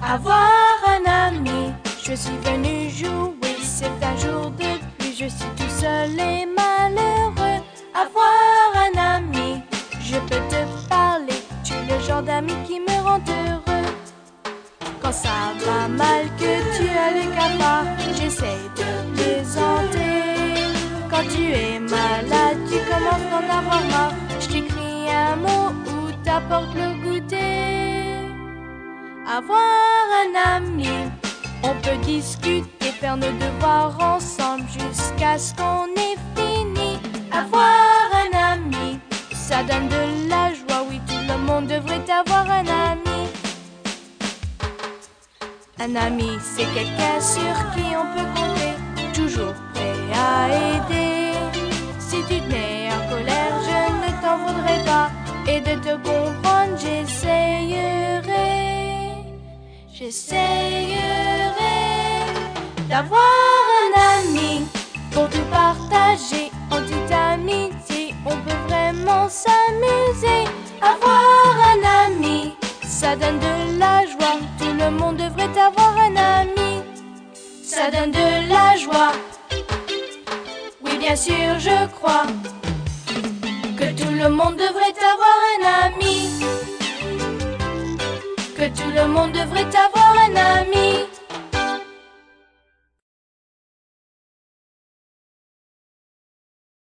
Avoir un ami, je suis venu jouer, c'est un jour de pluie, je suis tout seul et malheureux. Avoir un ami, je peux te parler, tu es le genre d'ami qui me rend heureux. Quand ça va mal, que tu as le cafard, j'essaye de plaisanter. Quand tu es malade, tu commences d'en avoir marre, je t'écris un mot ou t'apporte le goûter. Avoir un ami, on peut discuter, faire nos devoirs ensemble jusqu'à ce qu'on ait fini. Avoir un ami, ça donne de la joie, oui, tout le monde devrait avoir un ami. Un ami, c'est quelqu'un sur qui on peut compter, toujours prêt à aider. Si tu te mets en colère, je ne t'en voudrais pas, et de te comprendre, j'essayerai. J'essayerai d'avoir un ami pour tout partager. En toute amitié, on peut vraiment s'amuser. Avoir un ami, ça donne de la joie. Tout le monde devrait avoir un ami. Ça donne de la joie. Oui, bien sûr, je crois que tout le monde devrait avoir un ami. Que tout le monde devrait avoir un ami.